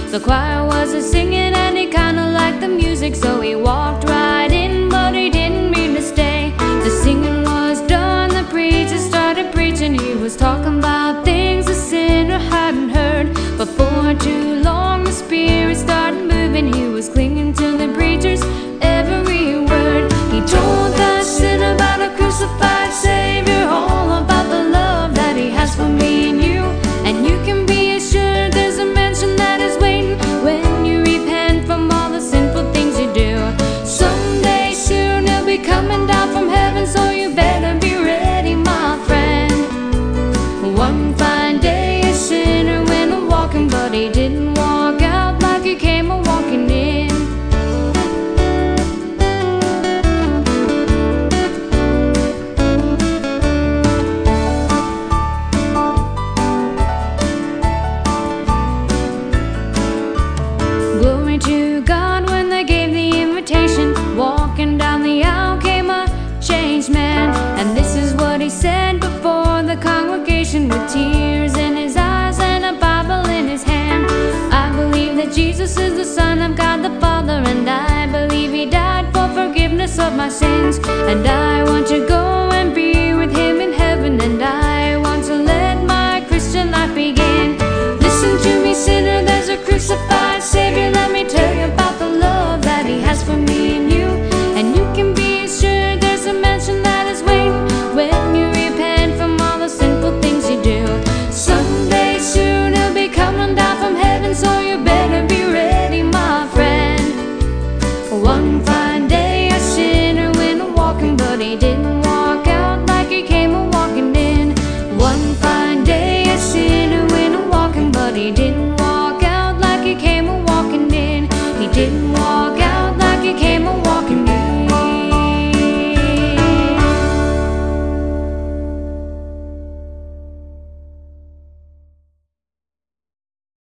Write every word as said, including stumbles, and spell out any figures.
The choir was a singing and he kinda liked the music, so he walked right in, but he didn't mean to stay. The singing was done, the preacher started preaching. He was talking about things the sinner hadn't heard. Before too long the Spirit started moving. He was clinging to the preacher's every word. He told that sinner about a crucified Savior, all about the love that he has for me and you. And you can be assured there's a mansion that is waiting when you repent from all the sinful things you do. Someday soon he'll be coming down from heaven, so you better be ready, my friend. One fine day a sinner went a walking, but he didn't walk out like he came a walking in. Glory to God when they gave the invitation. Walking down the aisle came a changed man, and this is what he said before the congregation, with tears in his eyes and a Bible in his hand. I believe that Jesus is the Son of God the Father, and I believe he died for forgiveness of my sins, and I want to go and be with him in